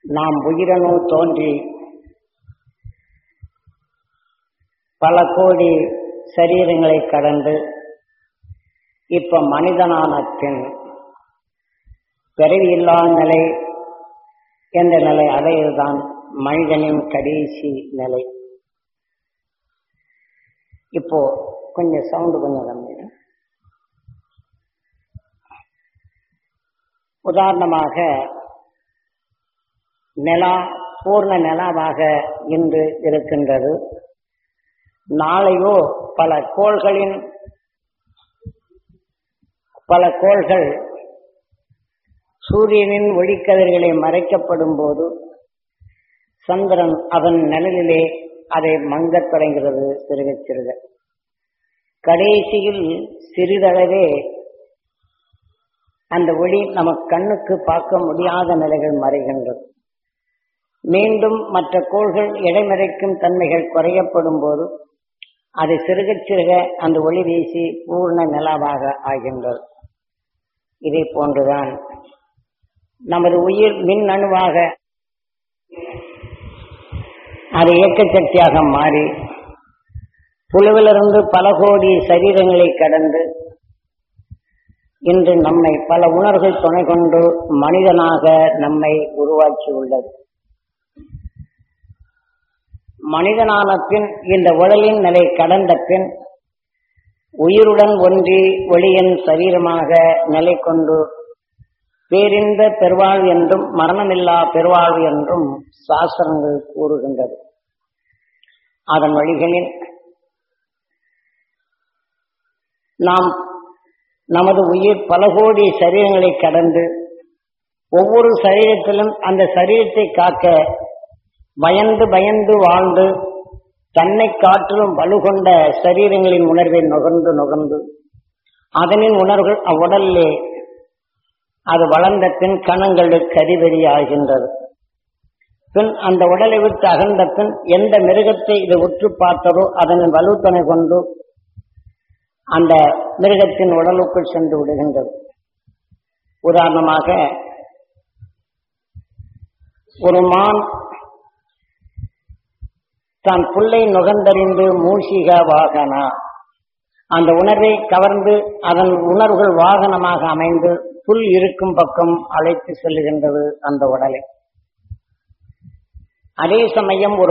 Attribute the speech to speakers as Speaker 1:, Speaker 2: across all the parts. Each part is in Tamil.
Speaker 1: நாம் உயிரணு தோன்றி பல கோடி சரீரங்களை கடந்து இப்ப மனிதனான பின் பிறவியில்லா நிலை என்ற நிலை அடையதுதான் மனிதனின் கடைசி நிலை. இப்போ கொஞ்சம் சவுண்டு கொஞ்சம் கம்மி. உதாரணமாக நிலா பூர்ண நிலாவாக இன்று இருக்கின்றது. நாளையோ பல கோள்கள் சூரியனின் ஒளிக்கதிர்களை மறைக்கப்படும் போது சந்திரன் அதன் நிழலிலே அதை மங்கத் தொடங்கிறது சிறுக சிறுக. கடைசியில் சிறிதளவே அந்த ஒளி நமக்கு கண்ணுக்கு பார்க்க முடியாத நிலைகள் மறைகின்றது. மீண்டும் மற்ற கோள்கள் இடைமறைக்கும் தன்மைகள் குறையப்படும் போது அது சிறுக சிறுக அந்த ஒளி வீசி பூர்ண நிலாவாக ஆகின்றது. இதே போன்றுதான் நமது உயிர் மின் அணுவாக அது இயக்க சக்தியாக மாறி புழுவிலிருந்து பல கோடி சரீரங்களை கடந்து இன்று நம்மை பல உணர்வுகள் துணை கொண்டு மனிதனாக நம்மை உருவாக்கி உள்ளது. மனிதனான பின் இந்த உடலின் நிலை கடந்த பின் உயிருடன் ஒன்றி ஒளியின் சரீரமாக நிலை கொண்டு பேரின்ப பெருவாழ்வு என்றும் மரணமில்லா பெருவாழ்வு என்றும் சாஸ்திரங்கள் கூறுகின்றது. அதன் வழிகளில் நாம் நமது உயிர் பல கோடி சரீரங்களை கடந்து ஒவ்வொரு சரீரத்திலும் அந்த சரீரத்தை காக்க பயந்து பயந்து வாழ்ந்து தன்னை காட்டிலும் வலுகொண்ட சரீரங்களின் உணர்வை நுகர்ந்து அதனின் உணர்வுகள் அவ்வுடலிலே அது வளர்ந்த பின் கணங்களுக்கு அதிபதி ஆகின்றது. பின் அந்த உடலை விட்டு அகன்ற பின் எந்த மிருகத்தை இது உற்று பார்த்ததோ அதனின் வலுத்தனை கொண்டு அந்த மிருகத்தின் உடலுக்குள் சென்று விடுகின்றது. உதாரணமாக ஒரு மான் தான் புல்லை நுகர்ந்தறிந்து மூஷிக வாகனா அந்த உணர்வை கவர்ந்து அதன் உணர்வுகள் வாகனமாக அமைந்து புல் இருக்கும் பக்கம் அழைத்து செல்லுகின்றது அந்த உடலை. அதே சமயம் ஒரு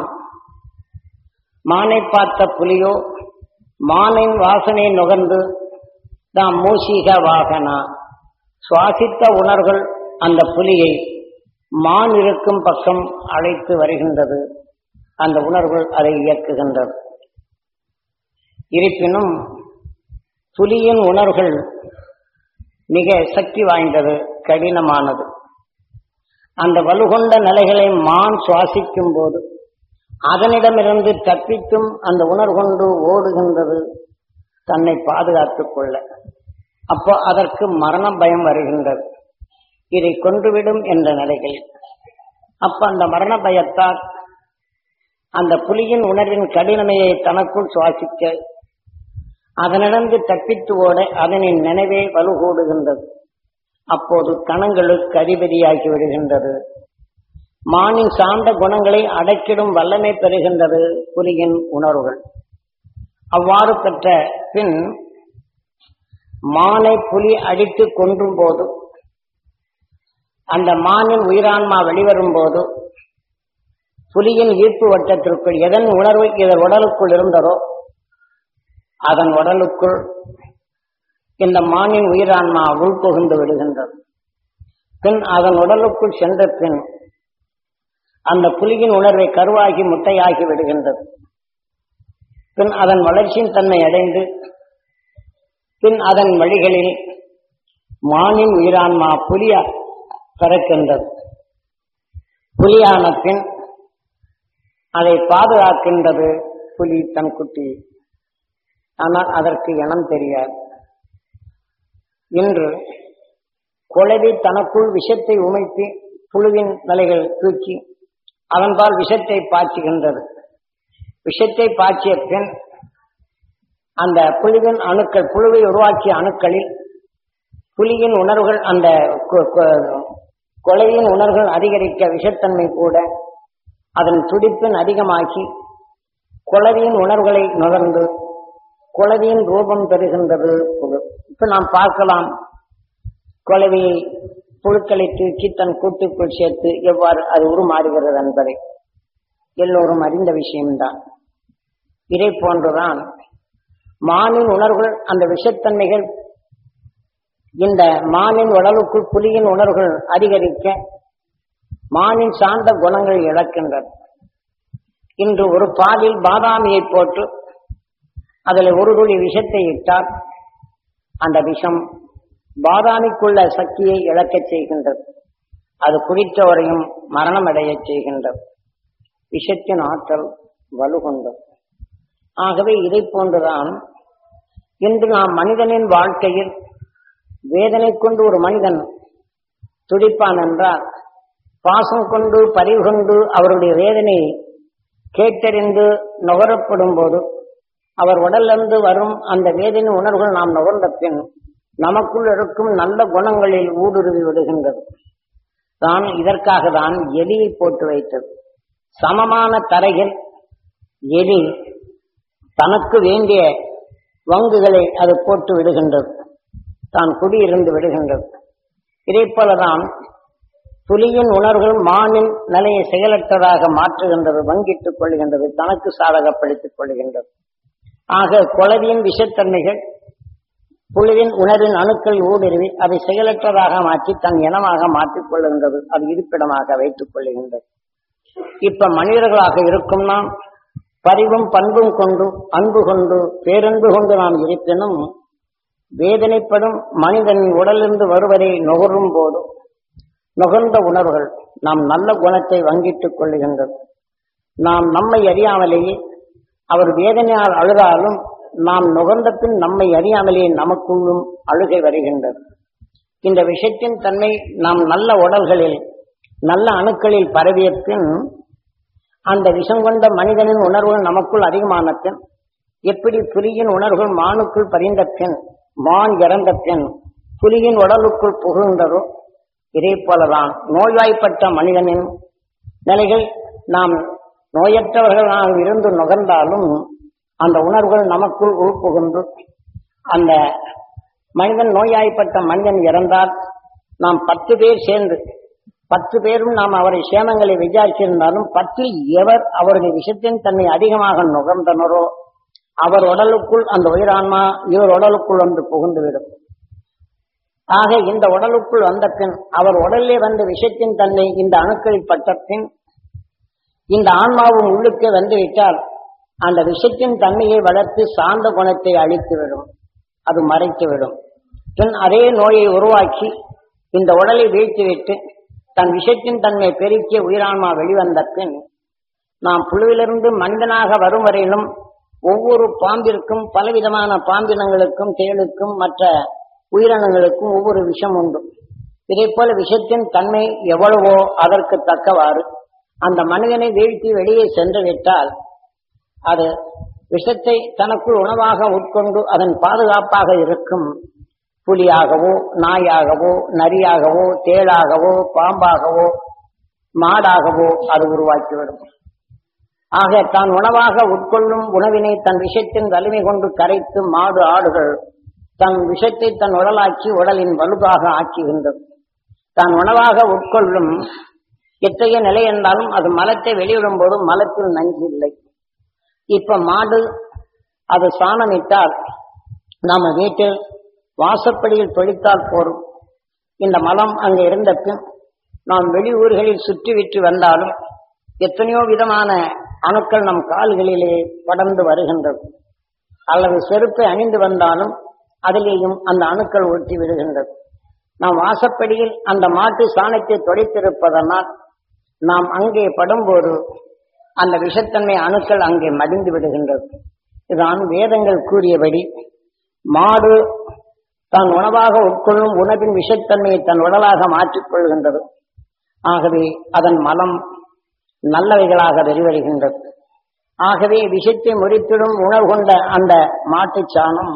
Speaker 1: மானை பார்த்த புலியோ மானின் வாசனை நுகர்ந்து தாம் மூஷிக வாகனா சுவாசித்த உணர்வுகள் அந்த புலியை மான் இருக்கும் பக்கம் அழைத்து வருகின்றது. அந்த உணர்வுகள் அதை இயக்குகின்றது. இருப்பினும் புலியின் உணர்வுகள் மிக சக்தி வாய்ந்தது, கடினமானது. அந்த வலுகொண்ட நிலைகளை மான் சுவாசிக்கும் போது அதனிடமிருந்து தப்பித்தும் அந்த உணர்வு கொண்டு ஓடுகின்றது தன்னை பாதுகாத்துக் கொள்ள. அப்போ அதற்கு மரண பயம் வருகின்றது, இதை கொன்றுவிடும் என்ற நிலைகளில். அப்ப அந்த மரண பயத்தால் அந்த புலியின் உணர்வின் கடினமையை தனக்குள் சுவாசிக்க அதனிடந்து தப்பித்து ஓட அதனின் நினைவே வலுகூடுகின்றது. அப்போது கணங்களுக்கு அதிபதியாகி விடுகின்றது. மானின் சார்ந்த குணங்களை அடக்கிடும் வல்லமை பெறுகின்றது புலியின் உணர்வுகள். அவ்வாறு பெற்ற பின் மானை புலி அடித்து கொன்றும் போது அந்த மானின் உயிரான்மா வெளிவரும் போது புலியின் ஈர்ப்பு வட்டத்திற்குள் எதன் உணர்வு இதன் உடலுக்குள் இருந்ததோ அதன் உடலுக்குள் இந்த மானின் உயிரான்மா உள்புகுந்து விடுகின்றது. பின் அதன் உடலுக்குள் சென்ற பின் அந்த புலியின் உணர்வை கருவாகி முட்டையாகி விடுகின்றது. பின் அதன் வளர்ச்சியின் தன்மை அடைந்து பின் அதன் வழிகளில் மானின் உயிரான்மா புலியா பிறக்கின்றது. புலியான பின் அதை பாதுகாக்கின்றது புலி தன் குட்டி. ஆனால் அதற்கு இனம் தெரியாது. இன்று குழவி தனக்குள் விஷத்தை உமைத்து புழுவின் நிலைகள் தூக்கி அதன்பால் விஷத்தை பாய்ச்சுகின்றது. விஷத்தை பாய்ச்சிய பின் அந்த புழுவின் அணுக்கள், புழுவை உருவாக்கிய அணுக்களில் புலியின் உணர்வுகள் அந்த கொலையின் உணர்வுகள் அதிகரிக்க விஷத்தன்மை கூட அதன் துடிப்பின் அதிகமாக்கி கொலவியின் உணர்வுகளை நுகர்ந்து கொலவியின் ரூபம் பெறுகின்றது. இப்ப நாம் பார்க்கலாம், கொலவியை புழுக்களை தூக்கி தன் கூட்டுக்குள் சேர்த்து எவ்வாறு அது உருமாறுகிறது என்பதை எல்லோரும் அறிந்த விஷயம்தான். இதை போன்றுதான் மானின் உணர்வுகள், அந்த விஷத்தன்மைகள் இந்த மானின் உடலுக்குள் புலியின் உணர்வுகள் அதிகரிக்க மானின் சார்ந்த குணங்கள் இழக்கின்றன. இன்று ஒரு பாலில் பாதாமியை போட்டு அதில் ஒரு துளி விஷத்தை இட்டால் அந்த விஷம் பாதாமிக்குள்ள சக்தியை இழக்கச் செய்கின்றது. அது குடித்தவரையும் மரணம் அடைய செய்கின்றது. விஷத்தின் ஆற்றல் வலுகொண்டது. ஆகவே இதை போன்றுதான் இன்று நாம் மனிதனின் வாழ்க்கையில் வேதனை கொண்டு ஒரு மனிதன் துடிப்பான் என்றால், பாசம் கொண்டு பரிவு கொண்டு அவருடைய வேதனை கேட்டறிந்து நுகரப்படும் போது அவர் உடலிருந்து வரும் அந்த வேதனை உணர்வுகள் நாம் நுகர்ந்த பின் நமக்குள் இருக்கும் நல்ல குணங்களில் ஊடுருவி விடுகின்றது. தான் இதற்காக தான் எலியை போட்டு வைத்தது. சமமான தரையில் எலி தனக்கு வேண்டிய வங்குகளை அது போட்டு விடுகின்றது, தான் குடியிருந்து விடுகின்றது. இதே போலதான் புலியின் உணர்வுகள் மானின் நிலையை செயலற்றதாக மாற்றுகின்றது, வங்கிட்டுக் கொள்கின்றது, தனக்கு சாதகப்படுத்திக் கொள்கின்றது. ஆக கொலவியின் விஷத்தன்மைகள் புலியின் உணர்வின் அணுக்கள் ஊடுருவி அதை செயலற்றதாக மாற்றி தன் இனமாக மாற்றிக் கொள்கின்றது, அது இருப்பிடமாக வைத்துக் கொள்கின்றது. இப்ப மனிதர்களாக இருக்கும் நாம் பரிவும் பண்பும் கொண்டு அன்பு கொண்டு பேரன்பு கொண்டு நாம் இருப்பினும் வேதனைப்படும் மனிதனின் உடலிருந்து வருவதை நுகரும் போது நுகர்ந்த உணர்வுகள் நாம் நல்ல குணத்தை வங்கிட்டுக் கொள்ளுகின்றது. நாம் நம்மை அறியாமலேயே அவர் வேதனையால் அழுதாலும் நாம் நுகர்ந்த பின் நம்மை அறியாமலேயே நமக்குள்ளும் அழுகை வருகின்றது. இந்த விஷயத்தின் தன்மை நாம் நல்ல உடல்களில் நல்ல அணுக்களில் பரவிய பின் அந்த விஷம் கொண்ட மனிதனின் உணர்வுகள் நமக்குள் அதிகமான பின், எப்படி புலியின் உணர்வுகள் மானுக்குள் பறிந்த பின் மான் இறந்த பின் புலியின் உடலுக்குள் புகுகின்றதோ இதே போலதான் நோய்வாய்ப்பட்ட மனிதனின் நிலைகள் நாம் நோயற்றவர்கள் நாம் இருந்து நுகர்ந்தாலும் அந்த உணர்வுகள் நமக்குள் உள்புகுந்து அந்த மனிதன் நோயாய்ப்பட்ட மனிதன் இறந்தால் நாம் 10 பேர் சேர்ந்து 10 பேரும் நாம் அவரை சேமங்களை விசாரிச்சிருந்தாலும் 10 எவர் அவருடைய விஷத்தின் தன்னை அதிகமாக நுகர்ந்தனரோ அவர் உடலுக்குள் அந்த உயிரான்மா இவர் உடலுக்குள் வந்து புகுந்துவிடும். ஆக இந்த உடலுக்குள் வந்த பின் அவர் உடலே வந்த விஷத்தின் தன்மை இந்த அணுக்களில் பட்ட பின் இந்த ஆன்மாவும் உள்ளுக்கே வந்துவிட்டால் அந்த விஷத்தின் தன்மையை வளர்த்து சார்ந்த குணத்தை அழித்துவிடும், அது மறைத்துவிடும். பின் அதே நோயை உருவாக்கி இந்த உடலை வீழ்த்திவிட்டு தன் விஷத்தின் தன்மை பெருக்கிய உயிரான்மா வெளிவந்த பின் நாம் புழுவிலிருந்து மனிதனாக வரும் வரையிலும் ஒவ்வொரு பாம்பிற்கும் பலவிதமான பாம்பினங்களுக்கும் தேளுக்கும் மற்ற உயிரினங்களுக்கும் ஒவ்வொரு விஷம் உண்டு. இதே போல விஷத்தின் தன்மை எவ்வளவோ அதற்கு தக்கவாறு அந்த மனிதனை வீழ்த்தி வெளியே சென்று விட்டால் அது விஷத்தை தனக்குள் உணவாக உட்கொண்டு அதன் பாதுகாப்பாக இருக்கும் புலியாகவோ நாயாகவோ நரியாகவோ தேளாகவோ பாம்பாகவோ மாடாகவோ அது உருவாக்கிவிடும். ஆக தான் உணவாக உட்கொள்ளும் உணவினை தன் விஷத்தின் வலிமை கொண்டு கரைத்து மாடு ஆடுகள் தன் விஷத்தை தன் உடலாக்கி உடலின் வலுவாக ஆக்குகின்றது. தான் உணவாக உட்கொள்ளும் எத்தகைய நிலை என்றாலும் அது மலத்தை வெளியிடும் போது மலத்தில் நஞ்சு இல்லை. இப்ப மாடு அது சாணமிட்டால் நாம வீட்டில் வாசப்படியில் தொழித்தால் போரும். இந்த மலம் அங்கு இருந்த பின் நாம் வெளியூர்களில் சுற்றிவிட்டு வந்தாலும் எத்தனையோ விதமான அணுக்கள் நம் கால்களிலே படர்ந்து வருகின்றது. அல்லது செருப்பை அணிந்து வந்தாலும் அதிலேயும் அந்த அணுக்கள் ஒட்டி விடுகின்றது. நாம் வாசப்படியில் அந்த மாட்டு சாணத்தை தொடைத்திருப்பதனால் நாம் அங்கே படும்போது அந்த விஷத்தன்மை அணுக்கள் அங்கே மடிந்து விடுகின்றது. இதுதான் வேதங்கள் கூறியபடி மாடு தான் உணவாக உட்கொள்ளும் உணவின் விஷத்தன்மையை தன் உடலாக மாற்றிக்கொள்கின்றது. ஆகவே அதன் மலம் நல்லவைகளாக வெளிவருகின்றது. ஆகவே விஷத்தை முறித்திடும் உணவு கொண்ட அந்த மாட்டுச் சாணம்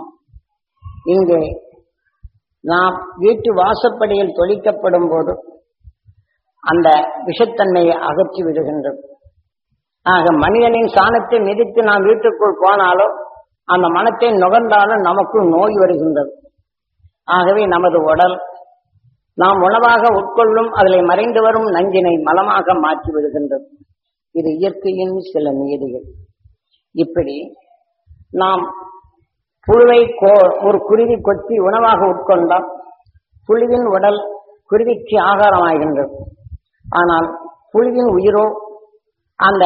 Speaker 1: இங்கே நாம் வீட்டு வாசப்படியில் தொளிக்கப்படும் போது அந்த விஷத்தன்மையை அகற்றி விடுகின்றது. ஆக மனிதனின் சாணத்தை மிதித்து நாம் வீட்டுக்குள் போனாலும் அந்த மனத்தை நுகர்ந்தாலும் நமக்குள் நோய் வருகின்றது. ஆகவே நமது உடல் நாம் உணவாக உட்கொள்ளும் அதில் மறைந்து வரும் நஞ்சினை மலமாக மாற்றி விடுகின்றது. இது இயற்கையின் சில நியதிகள். இப்படி நாம் புழுவை ஒரு குருவி கொத்தி உணவாக உட்கொண்டால் புழுவின் உடல் குருவிக்கு ஆகாரமாகின்றது. ஆனால் புழுவின் உயிரோ அந்த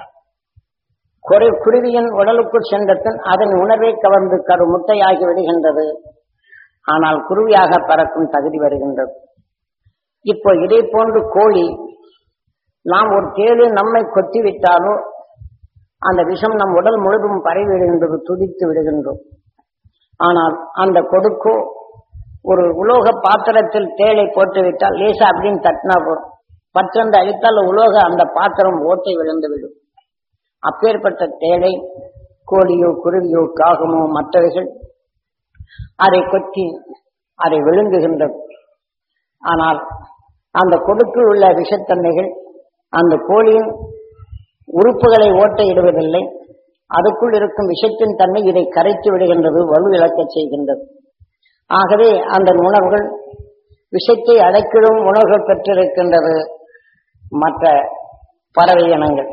Speaker 1: குருவியின் உடலுக்குள் சென்றபின் அதன் உணர்வை கவர்ந்து முட்டையாகி விடுகின்றது. ஆனால் குருவியாக பறக்கும் தகுதி வருகின்றது. இப்போ இதே போன்று கோழி நாம் ஒரு தேடு நம்மை கொத்திவிட்டாலோ அந்த விஷம் நம் உடல் முழுதும் பரவி விடுகின்றது, துடித்து விடுகின்றோம். ஆனால் அந்த கொடுக்கோ ஒரு உலோக பாத்திரத்தில் தேளை போட்டுவிட்டால் லேசா அப்படின்னு தட்டினா போறோம், பற்றென்று அழித்தால் உலோக அந்த பாத்திரம் ஓட்டை விழுந்து விடும். அப்பேற்பட்ட தேளை கோழியோ குருவியோ காகமோ மற்றவைகள் அதை கொத்தி அதை விழுங்குகின்றது. ஆனால் அந்த கொடுக்கில் உள்ள விஷத்தன்மைகள் அந்த கோழியின் உறுப்புகளை ஓட்டையிடுவதில்லை. அதுக்குள் இருக்கும் விஷத்தின் தன்மை இதை கரைத்து விடுகின்றது, வலு இழக்க செய்கின்றது. ஆகவே அந்த உணவுகள் விஷத்தை அடைக்கிடும் உணவுகள் பெற்றிருக்கின்றது மற்ற பறவை இனங்கள்.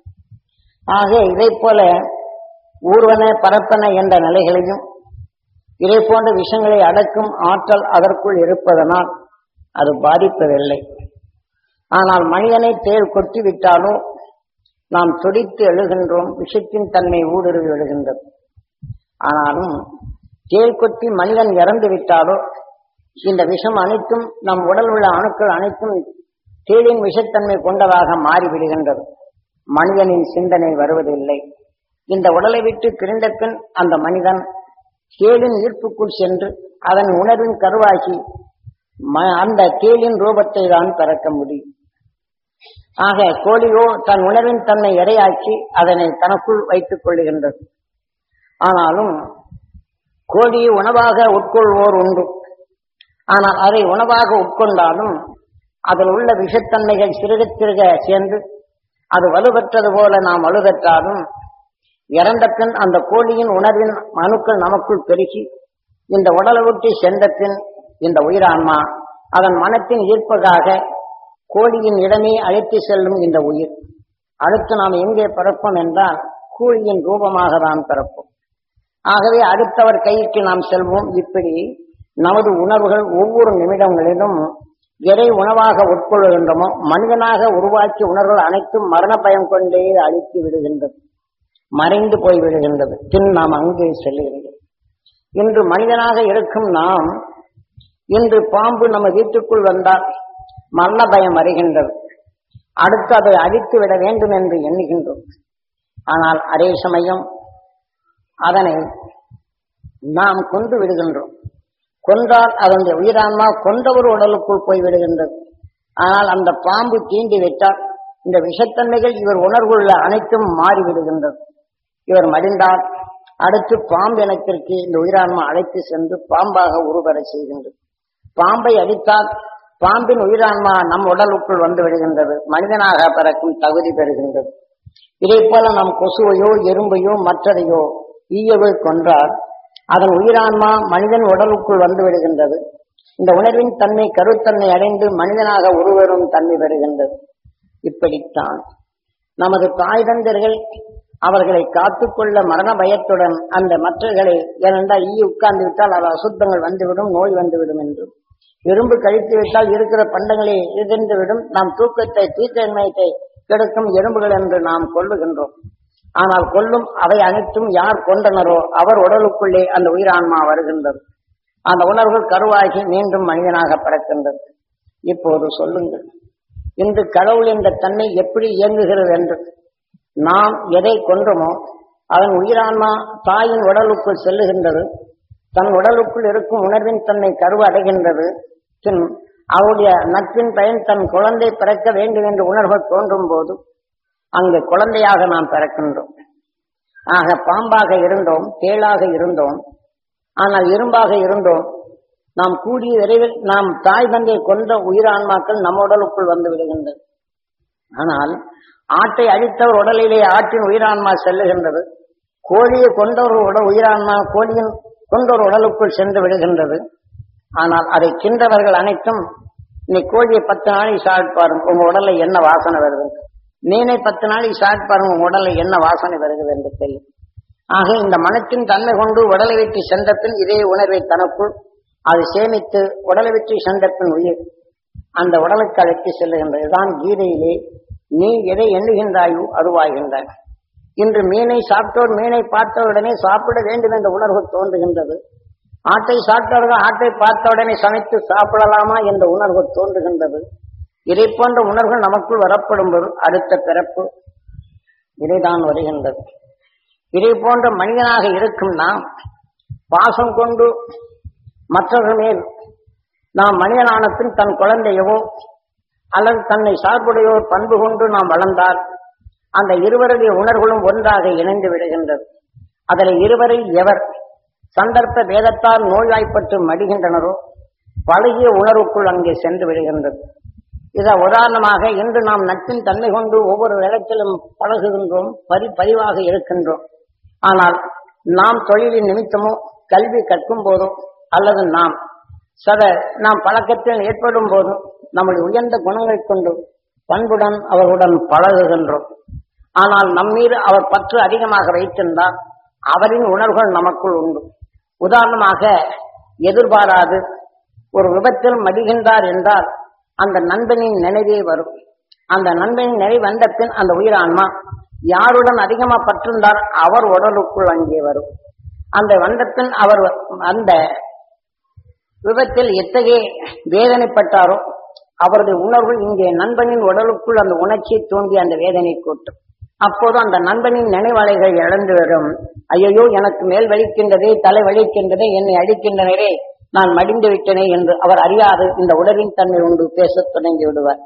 Speaker 1: ஆக இதை போல ஊர்வன பரப்பன என்ற நிலைகளையும் இதை போன்ற விஷயங்களை அடக்கும் ஆற்றல் அதற்குள் இருப்பதனால் அது பாதிப்பதில்லை. ஆனால் மனிதனை தேள் கொட்டிவிட்டாலோ நாம் துடித்து எழுகின்றோம், விஷத்தின் தன்மை ஊடுருவி எழுகின்றது. ஆனாலும் தேள் கொட்டி மனிதன் இறந்து விட்டாலோ இந்த விஷம் அனைத்தும் நம் உடல் உள்ள அணுக்கள் அனைத்தும் தேளின் விஷத்தன்மை கொண்டதாக மாறிவிடுகின்றது. மனிதனின் சிந்தனை வருவதில்லை. இந்த உடலை விட்டு பிரிந்த பின் அந்த மனிதன் தேளின் ஈர்ப்புக்குள் சென்று அதன் உணர்வின் கருவாகி அந்த தேளின் ரூபத்தை தான் பிறக்க முடியும். ஆக கோழியோ தன் உணர்வின் தன்னை இரையாக்கி அதனை தனக்குள் வைத்துக் கொள்ளுகின்றது. ஆனாலும் கோழியை உணவாக உட்கொள்வோர் உண்டு. ஆனால் அதை உணவாக உட்கொண்டாலும் அதில் உள்ள விஷத்தன்மைகள் சிறுக சிறுக சேர்ந்து அது வலுப்பெற்றது போல நாம் வலுப்பெற்றாலும் இறந்த பின் அந்த கோழியின் உணர்வின் அணுக்கள் நமக்குள் பெருகி இந்த உடலை விட்டு சென்ற பின் இந்த உயிரான்மா அதன் மனத்தின் ஈர்ப்புக்காக கோழியின் இடமே அழைத்து செல்லும் இந்த உயிர். அடுத்து நாம் எங்கே பிறப்போம் என்றால் கோழியின் ரூபமாக தான் பிறப்போம். ஆகவே அடுத்தவர் கைக்கு நாம் செல்வோம். இப்படி நமது உணர்வுகள் ஒவ்வொரு நிமிடங்களிலும் எதை உணவாக உட்கொள்கின்றமோ மனிதனாக உருவாக்கி உணர்வுகள் அனைத்தும் மரண பயம் கொண்டே அழித்து விடுகின்றது, மறைந்து போய் விடுகின்றது. பின் நாம் அங்கே செல்லுகின்றோம். இன்று மனிதனாக இருக்கும் நாம் இன்று பாம்பு நம்ம வீட்டுக்குள் வந்தால் மரண பயம் வருகின்றது. அடுத்து அதை அழித்து விட வேண்டும் என்று எண்ணுகின்றோம். ஆனால் அதே சமயம் அதனை நாம் கொண்டு விடுகின்றோம். கொன்றால் அதனுடைய உயிரான்மா கொண்டவர் உடலுக்குள் போய் விடுகின்றது. ஆனால் அந்த பாம்பு தீண்டி விட்டால் இந்த விஷத்தன்மைகள் இவர் உணர்வுள்ள அனைத்தும் மாறிவிடுகின்றது. இவர் மடிந்தால் அடுத்து பாம்பு இனத்திற்கு இந்த உயிரான்மா அழைத்து சென்று பாம்பாக உருவர செய்கின்றது. பாம்பை அடித்தால் பாம்பின் உயிரான்மா நம் உடலுக்குள் வந்து விடுகின்றது, மனிதனாக பிறக்கும் தகுதி பெறுகின்றது. இதை போல நாம் கொசுவையோ எறும்பையோ மற்றதையோ ஈயவை கொன்றால் அதன் உயிரான்மா மனிதன் உடலுக்குள் வந்து விடுகின்றது. இந்த உணர்வின் தன்மை கருத்தன்மை அடைந்து மனிதனாக உருவரும் தன்மை பெறுகின்றது. இப்படித்தான் நமது தாய் தந்தர்கள் அவர்களை காத்துக்கொள்ள மரண பயத்துடன் அந்த மற்றவர்களை ஏனென்றால் ஈ உட்கார்ந்து விட்டால் அது அசுத்தங்கள் வந்துவிடும், நோய் வந்துவிடும் என்றும், எறும்பு கழித்து விட்டால் இருக்கிற பண்டங்களை எதிர்ந்துவிடும், நாம் தூக்கத்தை தீர்க்கமையத்தை கெடுக்கும் எறும்புகள் என்று நாம் கொள்ளுகின்றோம். ஆனால் கொல்லும் அவை அனைத்தும் யார் கொண்டனரோ அவர் உடலுக்குள்ளே அந்த உயிரான்மா வருகின்றது. அந்த உணர்வுகள் கருவாகி மீண்டும் மனிதனாக பிறக்கின்றது. இப்போது சொல்லுங்கள், இன்று கடவுள் என்ற தன்மை எப்படி இயங்குகிறது என்று. நாம் எதை கொன்றோமோ அதன் உயிரான்மா தாயின் உடலுக்குள் செல்லுகின்றது. தன் உடலுக்குள் இருக்கும் உணர்வின் தன்னை கருவ அடைகின்றது. பின் அவருடைய நட்பின் பயன் தன் குழந்தை பிறக்க வேண்டும் என்ற உணர்வுகள் தோன்றும் போது அங்கு குழந்தையாக நாம் பிறக்கின்றோம். ஆக பாம்பாக இருந்தோம், தேளாக இருந்தோம், ஆனால் இரும்பாக இருந்தோம். நாம் கூடிய விரைவில் நாம் தாய் தந்தை கொண்ட உயிரான்மாக்கள் நம்ம உடலுக்குள் வந்து விடுகின்றது. ஆனால் ஆட்டை அழித்தவர் உடலிலே ஆட்டின் உயிரான்மா செல்லுகின்றது. கோழியை கொண்டவர் உயிரான்மா கோழியின் கொண்டொரு உடலுக்குள் சென்று விடுகின்றது. ஆனால் அதை கின்றவர்கள் அனைத்தும் இன்னைக்கு கோழியை 10 நாளைக்கு சாப்பிட்டு பாருங்க உங்க உடல்ல என்ன வாசனை வருது, மீனை 10 நாளைக்கு சாப்பிட்டு பாருங்க உங்க உடல்ல என்ன வாசனை வருகிறது என்று தெரியும். ஆக இந்த மனத்தின் தன்மை கொண்டு உடலை விட்டு சென்ற பின் இதே உணர்வை தனக்குள் அது சேமித்து உடலை விட்டு சென்ற பின் உயிர் அந்த உடலுக்கு அழைத்து செல்லுகின்றது. தான் கீதையிலே நீ எதை எண்ணுகின்றாயோ அதுவாகின்றாய். இன்று மீனை சாப்பிட்டோர் மீனை பார்த்தவுடனே சாப்பிட வேண்டும் என்ற உணர்வு தோன்றுகின்றது. ஆட்டை சாப்பிட்டவர்கள் ஆட்டை பார்த்தவுடனே சமைத்து சாப்பிடலாமா என்ற உணர்வு தோன்றுகின்றது. இதை போன்ற உணர்வு நமக்குள் வரப்படும் போது அடுத்த பிறப்பு இதைதான் வருகின்றது. இதை போன்ற மனிதனாக இருக்கும் நாம் பாசம் கொண்டு மற்றவர்கள் மேல் நாம் மனிதனான பின் தன் குழந்தையவோ அல்லது தன்னை சார்புடையோர் பண்பு கொண்டு நாம் வளர்ந்தால் அந்த இருவருடைய உணர்வுகளும் ஒன்றாக இணைந்து விடுகின்றது. அதில் இருவரை எவர் சந்தர்ப்ப வேதத்தால் நோய்வாய்ப்பட்டு மடிகின்றனரோ பழகிய உணர்வுக்குள் அங்கே சென்று விடுகின்றது. இதை உதாரணமாக இன்று நாம் நட்பின் தன்மை கொண்டு ஒவ்வொரு இடத்திலும் பழகுகின்றோம், பதிவாக இருக்கின்றோம். ஆனால் நாம் தொழிலின் நிமித்தமோ கல்வி கற்கும் போதோ அல்லது நாம் பழக்கத்தில் ஏற்படும் போதும் நம்முடைய உயர்ந்த குணங்களை கொண்டு பண்புடன் அவர்களுடன் பழகுகின்றோம். ஆனால் நம்மீது அவர் பற்று அதிகமாக வைத்திருந்தால் அவரின் உணர்வுகள் நமக்குள் உண்டு. உதாரணமாக எதிர்பாராது ஒரு விபத்தில் மடிகின்றார் என்றால் அந்த நண்பனின் நினைவே வரும். அந்த நண்பனின் நினைவு வந்த பின் அந்த உயிரான்மா யாருடன் அதிகமா பற்றிருந்தார் அவர் உடலுக்குள் அங்கே வரும். அந்த வந்த பின் அவர் அந்த விபத்தில் எத்தகைய வேதனைப்பட்டாரோ அவரது உணர்வு இங்கே நண்பனின் உடலுக்குள் அந்த உணர்ச்சியை தோன்றி அந்த வேதனை கூட்டும். அப்போது அந்த நண்பனின் நினைவலைகள் இழந்து வரும். ஐயோ எனக்கு மேல் வலிக்கின்றதே, தலை வலிக்கின்றதே, என்னை அடிக்கின்றனரே, நான் மடிந்து விட்டனே என்று அவர் அறியாது இந்த உணர்வின் தன்மை உண்டு பேசத் தொடங்கி விடுவார்.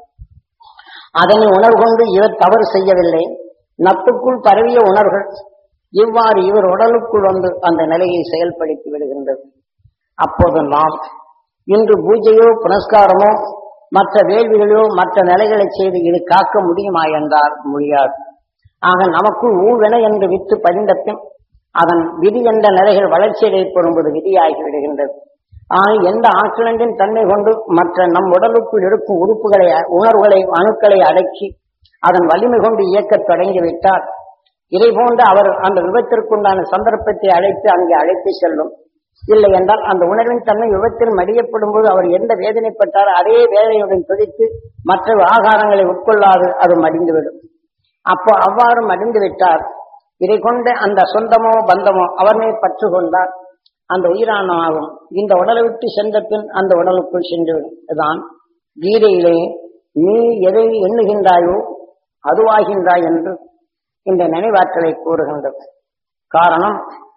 Speaker 1: அதனை உணர்வு கொண்டு இவர் தவறு செய்யவில்லை. நட்புக்குள் பரவிய உணர்வுகள் இவ்வாறு இவர் உடலுக்குள் வந்து அந்த நிலையை செயல்படுத்தி விடுகின்றது. அப்போது நாம் இன்று பூஜையோ புனஸ்காரமோ மற்ற வேள்விகளோ மற்ற நிலைகளை செய்து இது காக்க முடியுமா என்றால் முடியாது. ஆக நமக்குள் ஊழ்வினை என்று விட்டு பதிந்த பின் அதன் விதி என்ற நிலைகள் வளர்ச்சி ஏற்படும்போது விதியாகி விடுகின்றது. ஆக எந்த ஆற்றலின் தன்மை கொண்டு மற்ற நம் உடலுக்குள் இருக்கும் உறுப்புகளை உணர்வுகளை அணுக்களை அடக்கி அதன் வலிமை கொண்டு இயக்கத் தொடங்கிவிட்டால் இதை போன்று அவர் அந்த விபத்திற்குண்டான சந்தர்ப்பத்தை அழைத்து செல்லும். இல்லை என்றால் அந்த உணர்வின் தன்மை விபத்தில் மடியப்படும் போது அவர் எந்த வேதனைப்பட்டாரோ அதே வேதனையுடன் துடித்து மற்ற ஆகாரங்களை உட்கொள்ளாது அது மடிந்துவிடும். அப்போ அவ்வாறு மடிந்து விட்டார். இதை கொண்டு அந்த சொந்தமோ பந்தமோ அவர்மே பற்று கொண்டார் அந்த உயிரானமாகும். இந்த உடலை விட்டு சென்ற பின் அந்த உடலுக்குள் சென்றுவிடும். இதுதான் கீதையிலே நீ எதை எண்ணுகின்றாயோ அதுவாகின்றாய் என்று இந்த நினைவாற்றலை கூறுகின்றது. காரணம்,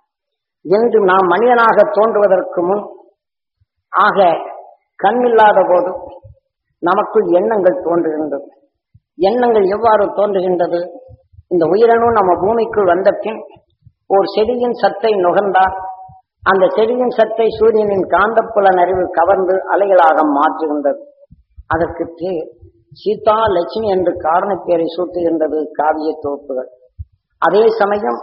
Speaker 1: இன்று நாம் மனிதனாக தோன்றுவதற்கு முன் ஆக கண்ணில்லாத போது நமக்குள் எண்ணங்கள் தோன்றுகின்றது. எண்ணங்கள் எவ்வாறு தோன்றுகின்றது? இந்த உயிரணு நம்ம பூமிக்குள் வந்த பின் ஒரு செடியின் சத்தை நுகர்ந்தால் அந்த செடியின் சத்தை சூரியனின் காந்தப்புலன் அறிவு கவர்ந்து அலைகளாக மாற்றுகின்றது. அதற்கு பேர் சீதா லட்சுமி என்று காரண பேரை சூட்டுகின்றது காவிய தொகுப்புகள். அதே சமயம்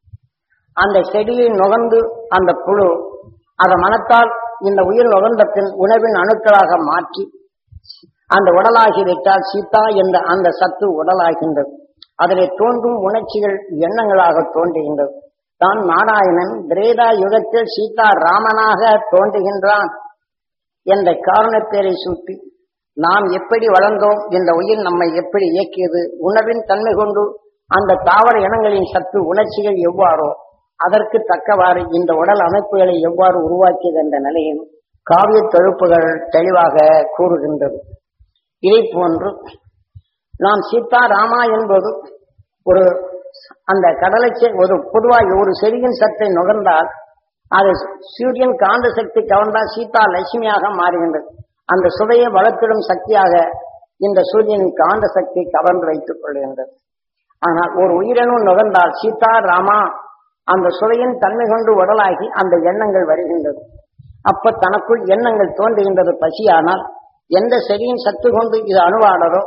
Speaker 1: அந்த செடியை நுகர்ந்து அந்த புழு அதை மனத்தால் இந்த உயிர் நுகர்ந்த பின் உணவின் அணுக்களாக மாற்றி அந்த உடலாகிவிட்டால் சீதா என்ற அந்த சத்து உடலாகின்றது. அதிலே தோன்றும் உணர்ச்சிகள் எண்ணங்களாக தோன்றுகின்றது. தான் நாராயணன் திரேதா யுகத்தில் சீதா ராமனாக தோன்றுகின்றான் என்ற காரண பேரை சூட்டி நாம் எப்படி வளர்ந்தோம், இந்த உயிர் நம்மை எப்படி இயக்கியது, உணவின் தன்மை கொண்டு அந்த தாவர இனங்களின் சத்து உணர்ச்சிகள் எவ்வாறோ அதற்கு தக்கவாறு இந்த உடல் அமைப்புகளை எவ்வாறு உருவாக்கியது என்ற நிலையில் காவிய தொகுப்புகள் தெளிவாக கூறுகின்றது. இதை போன்று நாம் சீதா ராமா என்பது ஒரு அந்த கடலை ஒரு பொதுவாக ஒரு செடியின் சத்தை நுகர்ந்தால் அது சூரியன் காந்த சக்தி கவர்ந்தால் சீதா லட்சுமியாக மாறுகின்றது. அந்த சுவையை வளர்த்திடும் சக்தியாக இந்த சூரியனின் காந்த சக்தி கவர்ந்து வைத்துக் கொள்கின்றது. ஆனால் ஒரு உயிரணு நுகர்ந்தால் சீதா ராமா அந்த சுவையின் தன்மை கொண்டு உடலாகி அந்த எண்ணங்கள் வருகின்றது. அப்ப தனக்குள் எண்ணங்கள் தோன்றுகின்றது. பசியானால் எந்த செடியின் சத்து கொண்டு இது அணுவாடதோ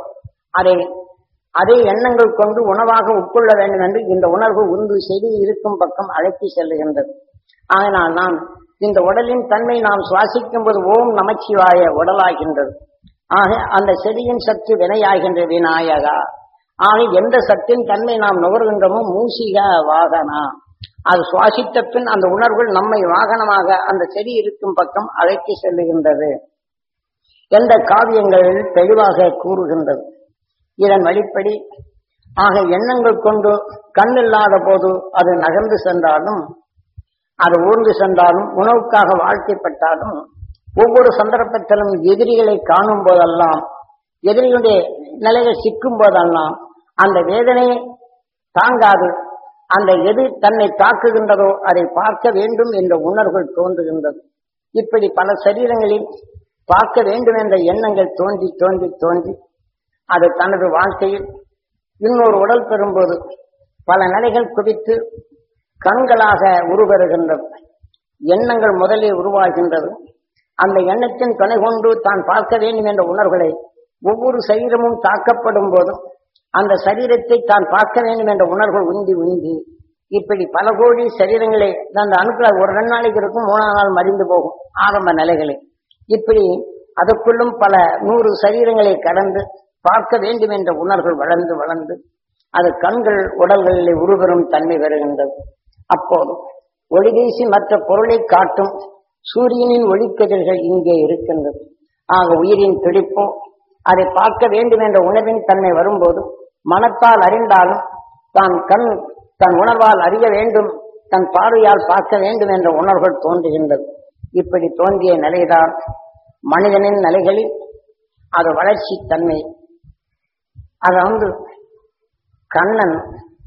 Speaker 1: அதே எண்ணங்கள் கொண்டு உணவாக உட்கொள்ள வேண்டும் என்று இந்த உணர்வு உந்து செடி இருக்கும் பக்கம் அழைத்து செல்லுகின்றது. ஆனால் நாம் இந்த உடலின் தன்மை நாம் சுவாசிக்கும் போது ஓம் நமச்சிவாய உடலாகின்றது. ஆக அந்த செடியின் சத்து வினையாகின்ற விநாயகா. ஆக எந்த சத்தின் தன்மை நாம் நுகர்கின்றமோ மூசிக வாகனா, அது சுவாசித்த பின் அந்த உணர்வுகள் நம்மை வாகனமாக அந்த செடி இருக்கும் பக்கம் அழைத்து செல்லுகின்றது என்ற காவியங்களில் தெளிவாக கூறுகின்றது. இதன் வழிப்படி ஆக எண்ணங்கள் கொண்டு கண் இல்லாத போது அது நகர்ந்து சென்றாலும் அது ஊர்ந்து சென்றாலும் உணவுக்காக வாழ்க்கைப்பட்டாலும் ஒவ்வொரு சந்தர்ப்பத்திலும் எதிரிகளை காணும் போதெல்லாம் எதிரிகளுடைய நிலைகள் சிக்கும் போதெல்லாம் அந்த வேதனையை தாங்காது அந்த எது தன்னை தாக்குகின்றதோ அதை பார்க்க வேண்டும் என்ற உணர்வுகள் தோன்றுகின்றது. இப்படி பல சரீரங்களில் பார்க்க வேண்டும் என்ற எண்ணங்கள் தோன்றி தோன்றி தோன்றி அது தனது வாழ்க்கையில் இன்னொரு உடல் பெறும்போது பல நிலைகள் குவித்து கண்களாக உருவருகின்றது. எண்ணங்கள் முதலில் உருவாகின்றது. அந்த எண்ணத்தின் துணை கொண்டு தான் பார்க்க வேண்டும் என்ற உணர்வுகளை ஒவ்வொரு சரீரமும் தாக்கப்படும் போதும் அந்த சரீரத்தை தான் பார்க்க வேண்டும் என்ற உணர்வுகள் உந்தி உந்தி இப்படி பல கோடி சரீரங்களை அந்த அணுக்களை ஒரு 2 நாளைக்கு இருக்கும், 3ஆம் நாள் மறிந்து போகும் ஆரம்ப நிலைகளை. இப்படி அதற்குள்ளும் பல 100 சரீரங்களை கடந்து பார்க்க வேண்டும் என்ற உணர்வுகள் வளர்ந்து வளர்ந்து அது கண்கள் உடல்களில் உருவெறும் தன்மை வருகின்றது. அப்போது ஒளி வீசி மற்ற பொருளை காட்டும் சூரியனின் ஒளிக்கதிர்கள் இங்கே இருக்கின்றது. ஆக உயிரின் துடிப்போ அதை பார்க்க வேண்டும் என்ற உணர்வின் தன்மை வரும்போது மனத்தால் அறிந்தாலும் தன் உணர்வால் அறிய வேண்டும், தன் பார்வையால் பார்க்க வேண்டும் என்ற உணர்வுகள் தோன்றுகின்றது. இப்படி தோன்றிய நிலைதான் மனிதனின் நிலைகளில் அது வளர்ச்சி தன்மை. அது கண்ணன்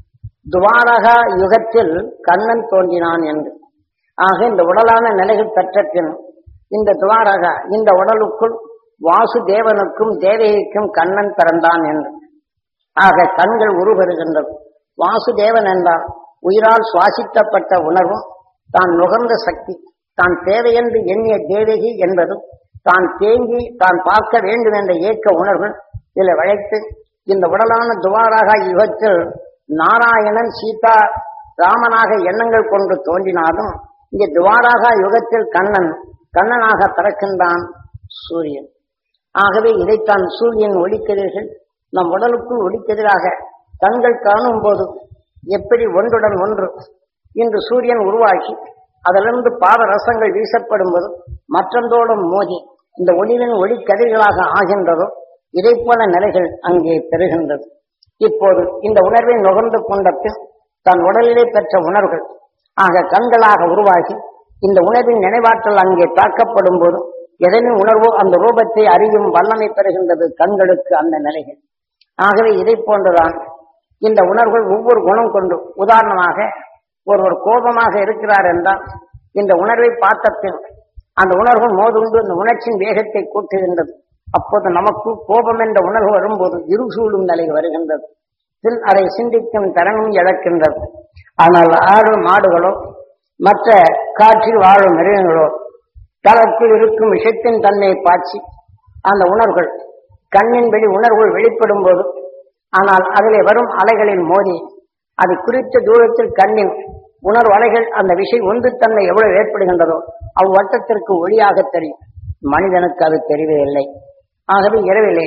Speaker 1: துவாரகா யுகத்தில் கண்ணன் தோன்றினான் என்று. ஆக இந்த உடலான நிலைகள் பெற்ற பின் இந்த துவாரகா இந்த உடலுக்குள் வாசுதேவனுக்கும் தேவகிக்கும் கண்ணன் பிறந்தான் என்று. ஆக கண்கள் உருவருகின்றது. வாசுதேவன் என்றால் உயிரால் சுவாசிக்கப்பட்ட உணர்வும் தான் நுகர்ந்த சக்தி, தான் தேவையென்று எண்ணிய தேவகி என்பதும் தான் தேங்கி தான் பார்க்க வேண்டும் என்ற ஏக்க உணர்வு இதில் வளைத்து இந்த உடலான துவாராக யுகத்தில் நாராயணன் சீதா ராமனாக எண்ணங்கள் கொண்டு தோன்றினாலும் இங்கே துவாராக யுகத்தில் கண்ணனாக பிறக்கின்றான் சூரியன். ஆகவே இதைத்தான் சூரியன் ஒளிக்கதிர்கள் நம் உடலுக்குள் ஒளிக்கதிராக கண்கள் காணும் போது எப்படி ஒன்றுடன் ஒன்று இன்று சூரியன் உருவாக்கி அதிலிருந்து பாதரசங்கள் வீசப்படும் போது மற்றொன்றோடும் மோதி இந்த ஒளிவின் ஒளிக்கதிர்களாக ஆகின்றதோ இதை போல நிலைகள் அங்கே பெறுகின்றது. இப்போது இந்த உணர்வை நுகர்ந்து கொண்ட பின் தன் உடலிலே பெற்ற உணர்வுகள் ஆக கண்களாக உருவாகி இந்த உணர்வின் நினைவாற்றல் அங்கே தாக்கப்படும் போது எதனின் உணர்வோ அந்த ரூபத்தை அறியும் வல்லமை பெறுகின்றது கண்களுக்கு அந்த நிலைகள். ஆகவே இதை போன்றுதான் இந்த உணர்வுகள் ஒவ்வொரு குணம் கொண்டு, உதாரணமாக ஒருவர் கோபமாக இருக்கிறார் என்றால் இந்த உணர்வை பார்த்த பின் அந்த உணர்வு மோதுண்டு இந்த உணர்ச்சியின் வேகத்தை கூட்டுகின்றது. அப்போது நமக்கு கோபம் என்ற உணர்வு வரும்போது இருசூடும் நிலை வருகின்றது. பின் அதை சிந்திக்கும் தரமும் இழக்கின்றது. ஆனால் ஆடு மாடுகளோ மற்ற காற்றில் வாழும் மிருகங்களோ தளத்தில் இருக்கும் விஷத்தின் தன்மையை பாய்ச்சி அந்த உணர்வுகள் கண்ணின் வெளி உணர்வுகள் வெளிப்படும் போது ஆனால் அதிலே வரும் அலைகளில் மோதி அது குறித்த தூரத்தில் கண்ணின் உணர்வு அலைகள் அந்த விஷய ஒன்றுத்தன்மை எவ்வளவு ஏற்படுகின்றதோ அவ்வட்டத்திற்கு ஒளியாக தெரியும். மனிதனுக்கு அது தெரியவில்லை. ஆகவே இரவிலே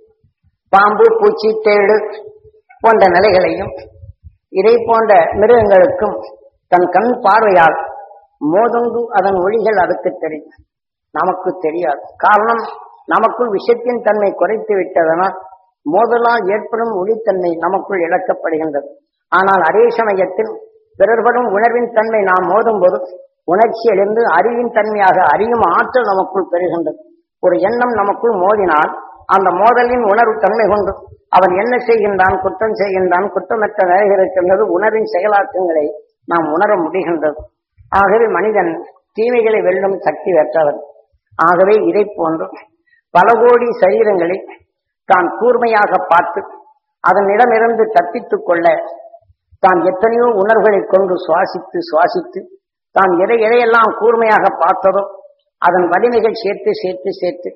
Speaker 1: பாம்பு பூச்சி தேடு போன்ற நிலைகளையும் இதை போன்ற மிருகங்களுக்கும் தன் கண் பார்வையால் மோதுண்டு அதன் ஒளிகள் அதுக்கு தெரியும், நமக்கு தெரியாது. காரணம் நமக்குள் விஷயத்தின் தன்மை குறைத்து விட்டதனால் மோதலால் ஏற்படும் ஒளித்தன்மை நமக்குள் இழக்கப்படுகின்றது. ஆனால் அதே சமயத்தில் பிறர்படும் உணர்வின் தன்மை நாம் மோதும் போது உணர்ச்சி எழுந்து அறிவின் தன்மையாக அறியும் ஆற்றல் நமக்குள் பெறுகின்றது. ஒரு எண்ணம் நமக்குள் மோதினால் அந்த மோதலின் உணர்வு தன்மை கொண்டு அவன் என்ன செய்கின்றான், குற்றம் செய்கின்றான், குற்றமற்ற நிலை இருக்கின்றது, உணர்வின் செயலாக்கங்களை நாம் உணர முடிகின்றது. ஆகவே மனிதன் தீமைகளை வெல்லும் சக்தி பெற்றவன். ஆகவே இதை போன்று பல கோடி சரீரங்களை தான் கூர்மையாக பார்த்து அதனிடமிருந்து தப்பித்துக் கொள்ள தான் எத்தனையோ உணர்வுகளை கொண்டு சுவாசித்து தான் எதையெல்லாம் கூர்மையாக பார்த்ததோ அதன் வலிமைகள் சேர்த்து சேர்த்து சேர்த்து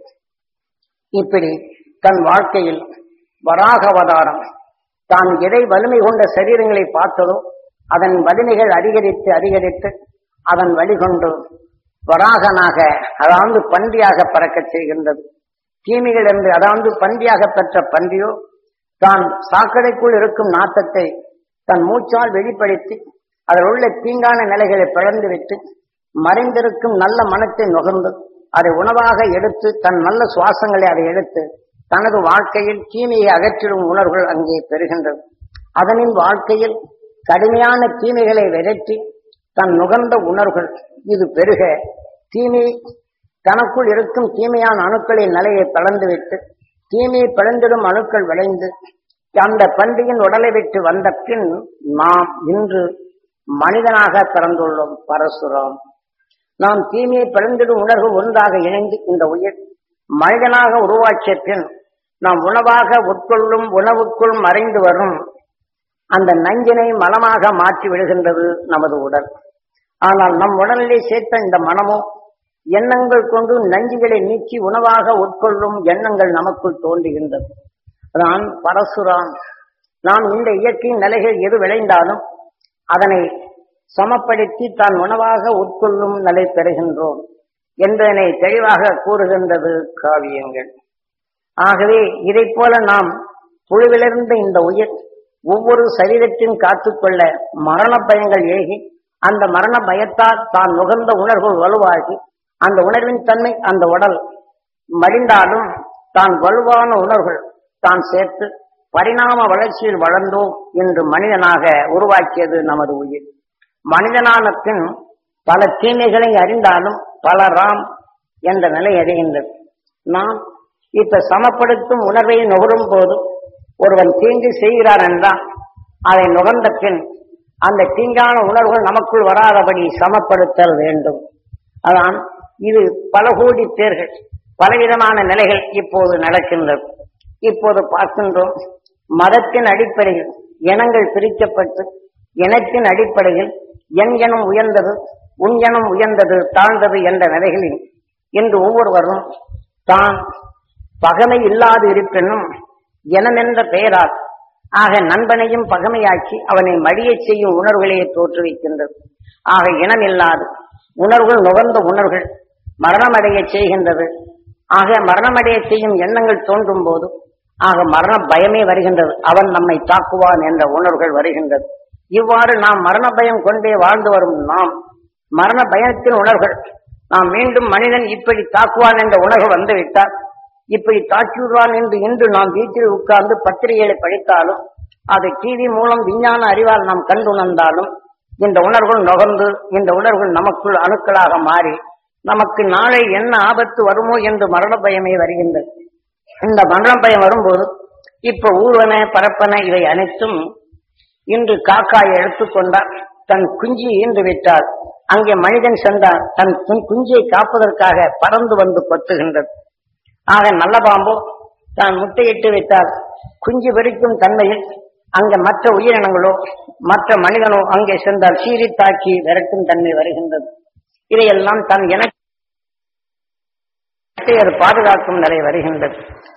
Speaker 1: இப்படி தன் வாழ்க்கையில் வராக அவதாரம் தான் எதை வலிமை கொண்ட சரீரங்களை பார்த்ததோ அதன் வலிமைகள் அதிகரித்து அதிகரித்து அதன் வழிகொண்டு வராகனாக அதாவது பன்றியாக பறக்கச் செய்கின்றது. தீமைகள் என்று அதாவது பன்றியாக பெற்ற பன்றியோ தான் சாக்கடைக்குள் இருக்கும் நாட்டத்தை தன் மூச்சால் வெளிப்படுத்தி அதில் உள்ள தீங்கான நிலைகளை பிளந்துவிட்டு மறைந்திருக்கும் நல்ல மனத்தை நுகர்ந்து அதை உணவாக எடுத்து தன் நல்ல சுவாசங்களை அதை எடுத்து தனது வாழ்க்கையில் தீமையை அகற்றிடும் உணர்வுகள் அங்கே பெறுகின்றது. அதனின் வாழ்க்கையில் கடுமையான தீமைகளை விரட்டி தன் நுகர்ந்த உணர்வுகள் இது பெருக தீமை தனக்குள் இருக்கும் தீமையான அணுக்களின் நிலையை பிளந்துவிட்டு தீமையை பிளந்திடும் அணுக்கள் விளைந்து அந்த பன்றியின் உடலை விட்டு வந்த பின் நாம் இன்று மனிதனாக பிறந்துள்ளோம். பரசுராம் நாம் தீமையை பிளந்திடும் உணர்வு ஒன்றாக இணைந்து இந்த உயிர் மனிதனாக உருவாக்கிய பின் நாம் உணவாக உட்கொள்ளும் உணவுக்குள் மறைந்து வரும் அந்த நஞ்சினை மலமாக மாற்றி விடுகின்றது நமது உடல். ஆனால் நம் உடலிலே சேர்த்த இந்த மனமோ எண்ணங்கள் கொண்டு நஞ்சுகளை நீக்கி உணவாக உட்கொள்ளும் எண்ணங்கள் நமக்குள் தோன்றுகின்றது. அதான் பரசுராம். நாம் இந்த இயற்கையின் நிலைகள் எது விளைந்தாலும் அதனை சமப்படுத்தி தான் உணவாக உட்கொள்ளும் நிலை பெறுகின்றோம் என்பதனை தெளிவாக கூறுகின்றது காவியங்கள். ஆகவே இதை போல நாம் புழுவிலிருந்த இந்த உயிர் ஒவ்வொரு சரீரத்தையும் காத்துக்கொள்ள மரண பயங்கள் ஏகி அந்த மரண பயத்தால் தான் நுகர்ந்த உணர்வு வலுவாகி அந்த உணர்வின் தன்மை அந்த உடல் மடிந்தாலும் தான் வலுவான உணர்வுகள் தான் சேர்த்து பரிணாம வளர்ச்சியில் வளர்ந்தோம் என்று மனிதனாக உருவாக்கியது நமது உயிர். மனிதனான பின் பல தீமைகளை அறிந்தாலும் பல ராம் என்ற நிலை அடைகின்றது. நாம் இப்ப சமப்படுத்தும் உணர்வை நுகரும் போது ஒருவன் தீங்கு செய்கிறான் என்றால் அதை நுகர்ந்த பின் அந்த தீங்கான உணர்வுகள் நமக்குள் வராதபடி சமப்படுத்தல் வேண்டும். அதான் இது பல கோடி பேர்கள் பலவிதமான நிலைகள் இப்போது நடக்கின்றது. இப்போது பார்க்கின்றோம் மதத்தின் அடிப்படையில் இனங்கள் பிரிக்கப்பட்டு இனத்தின் அடிப்படையில் என் எனம் உயர்ந்தது உன் எனம் உயர்ந்தது தாழ்ந்தது என்ற நிலைகளில் இன்று ஒவ்வொருவரும் தான் பகமை இல்லாது இருப்பினும் இனம் என்ற பெயரால் ஆக நண்பனையும் பகமையாக்கி அவனை மடியச் செய்யும் உணர்வுகளையே தோற்றுவிக்கின்றது. ஆக இனம் இல்லாது உணர்வுகள் நுகர்ந்த உணர்வுகள் மரணமடைய செய்கின்றது. ஆக மரணமடைய செய்யும் எண்ணங்கள் தோன்றும் போது ஆக மரண பயமே வருகின்றது. அவன் நம்மை தாக்குவான் என்ற உணர்வுகள் வருகின்றது. இவ்வாறு நாம் மரண பயம் கொண்டே வாழ்ந்து வரும் நாம் மரண பயத்தின் உணர்வுகள் நாம் மீண்டும் மனிதன் இப்படி தாக்குவான் என்ற உணர்வு வந்துவிட்டால் இப்படி தாக்கிவிடுவான் என்று இன்று நாம் வீட்டில் உட்கார்ந்து பத்திரிகைகளை படித்தாலும் அது டிவி மூலம் விஞ்ஞான அறிவால் நாம் கண்டுணர்ந்தாலும் இந்த உணர்வுகள் நுகர்ந்து இந்த உணர்வுகள் நமக்குள் அணுக்களாக மாறி நமக்கு நாளை என்ன ஆபத்து வருமோ என்று மரண பயமே வருகின்றது. இந்த மரண பயம் வரும்போது இப்ப ஊர்வன பரப்பன இவை அனைத்தும் இன்று காக்காயை எடுத்துக்கொண்டால் தன் குஞ்சு ஈன்று விட்டால் அங்கே மனிதன் சென்றால் தன் குஞ்சியை காப்பதற்காக பறந்து வந்து கொத்துகின்றது. ஆக நல்ல பாம்போ தான் முட்டையிட்டு விட்டால் குஞ்சு வெறிக்கும் தன்மையில் அங்கே மற்ற உயிரினங்களோ மற்ற மனிதனோ அங்கே சென்றால் சீறி தாக்கி விரட்டும் தன்மை வருகின்றது. இதையெல்லாம் தன் இனத்தை பாதுகாக்கும் நிலை வருகின்றது.